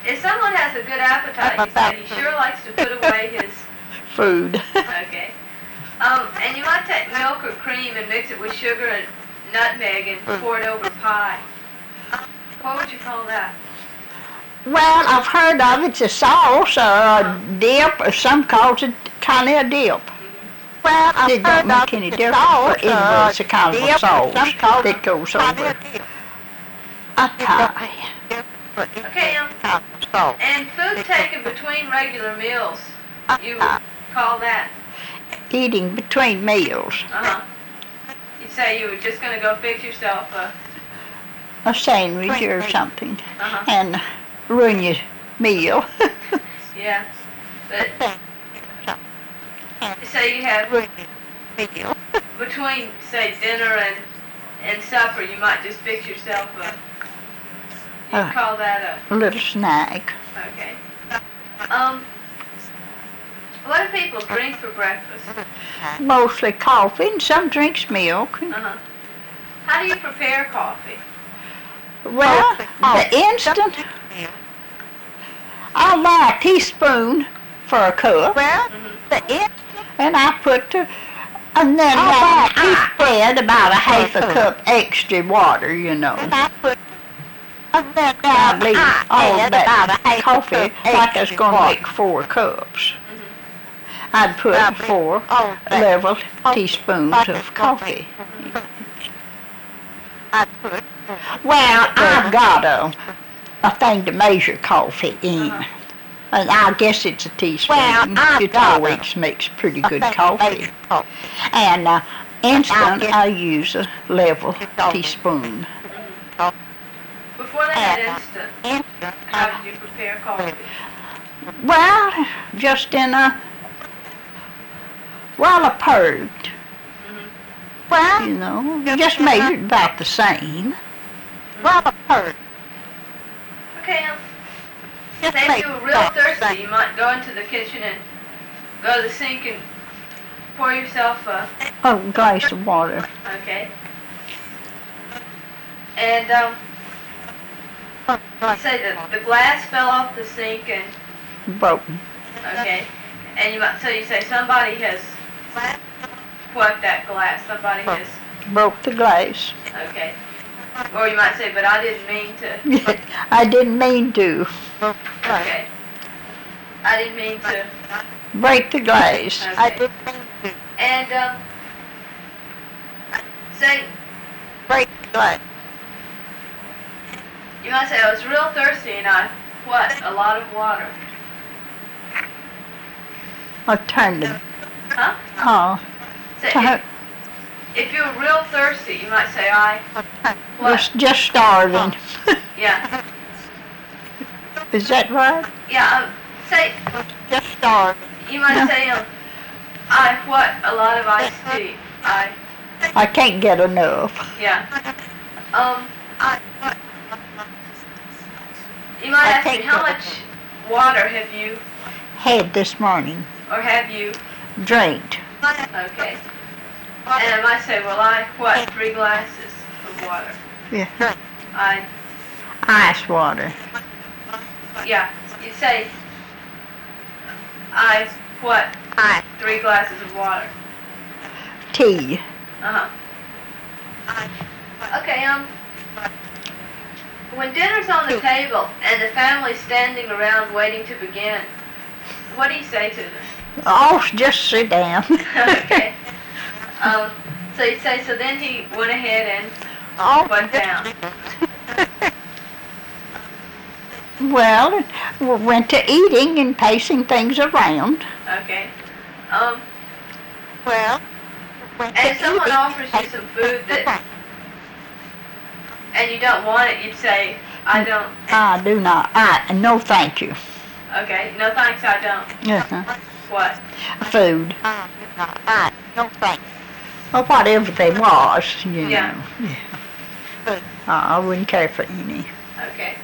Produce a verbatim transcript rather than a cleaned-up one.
If someone has a good appetite, you say he sure likes to put away his food. Okay. Um, and you might take milk or cream and mix it with sugar and nutmeg and pour it over pie. What would you call that? Well, I've heard of it's a sauce or a dip, or some calls it kind of a dip. Mm-hmm. Well, I've it don't make any difference, but anyway, it's a kind of a sauce that goes over a pie. Okay, um, and food taken between regular meals, you would call that? Eating between meals. Uh-huh. You'd say you were just going to go fix yourself a... A sandwich or something, uh-huh. and ruin your meal. Yeah, but say you have between, say, dinner and, and supper, you might just fix yourself a... You Uh, call that a little snack. a... Okay. Um... What do people drink for breakfast? Mostly coffee, and some drinks milk. Uh-huh. How do you prepare coffee? Well, the instant, I'll buy a teaspoon for a cup. Well, Mm-hmm. the instant, and I put, uh, and then I, I spread about a half a cup extra water, you know. And I put, and then I leave all that coffee like I was going to make four cups. I'd put four level teaspoons of coffee. Well, I've got a, a thing to measure coffee in. And I guess it's a teaspoon. It always makes pretty good coffee. And uh, instant, I use a level teaspoon. Before they had instant, how did you prepare coffee? Well, just in a... Well, a purged. Mm-hmm. Well, you know, just made it about the same. Well, a purged. Okay, um, say if you were real thirsty, you might go into the kitchen and go to the sink and pour yourself a... A glass of water. Okay. And, um, you say that the glass fell off the sink and... Broken. Okay. And you might, so you say somebody has... What, that glass? Somebody has... Broke the glass. Okay. Or you might say, but I didn't mean to... I didn't mean to. Okay. I didn't mean to... Break the glass. Okay. I didn't mean to. And, um... Say... Break the glass. You might say, I was real thirsty and I... What? A lot of water. I turned it. Huh? Oh. Say, Turn- if, if you were real thirsty, you might say, I... What? Was just starving. Yeah. Is that right? Yeah, um, say... Just starving. You might say, um... I... What? A lot of iced tea. I... I can't get enough. Yeah. Um... I... You might I ask me, take how the- much water have you... Had this morning. Or have you... Drinked. Okay. And I might say, well, I... What? Three glasses of water. Yeah. I... Ice water. Yeah. You say... I... What? Ice. Three glasses of water. Tea. Uh-huh. Okay, um... When dinner's on the table and the family's standing around waiting to begin, what do you say to them? Oh, just sit down. Okay. Um, so you say, so then he went ahead and Oh, went down. Well, we went to eating and passing things around. Okay. Um, Well, and if someone offers you some food that, and you don't want it, you'd say, I don't. I do not. I no, thank you. Okay. No thanks, I don't. Uh-huh. What? Food. I no thanks. Or whatever they was, you Yeah. know. Yeah. I I wouldn't care for any. Okay.